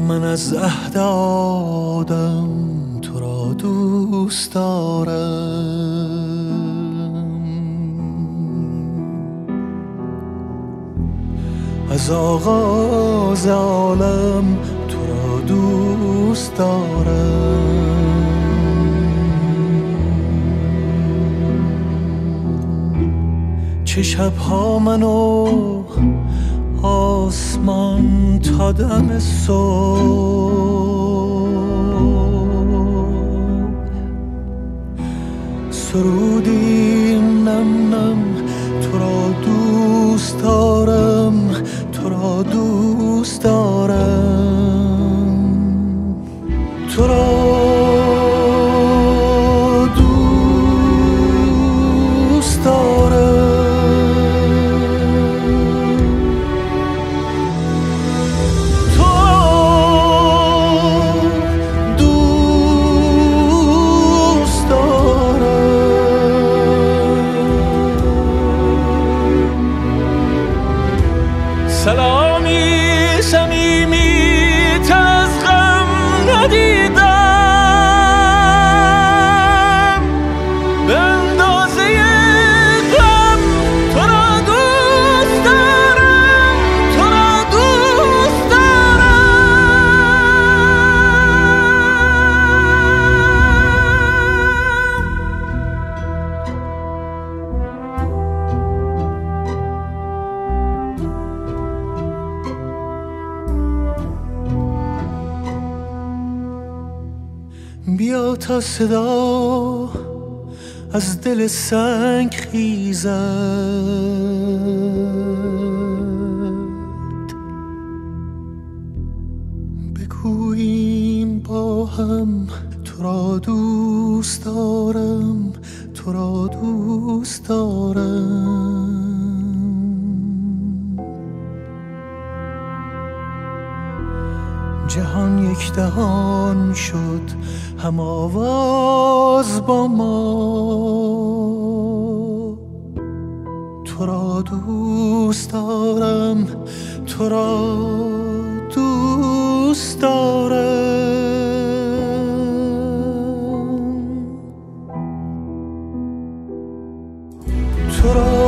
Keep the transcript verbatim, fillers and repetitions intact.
من از عهد آدم تو را دوست دارم، از آغاز عالم تو را دوست دارم. چه شبها من و آسمان تا دم صبح سرودیم نم نم تو را دوست دارم، تو را دوست دارم، تو را دوست دارم. سلامی صمیمی از غم ندیدم، به اندازه غم تو را دوست دارم، تو را دوست بیا تا صدا از دل سنگ خیزد، بگوییم با هم تو را دوست دارم، تو را دوست دارم. جهان یک دهان شد هم آواز با ما، تو را دوست دارم، تو را دوست دارم، تو را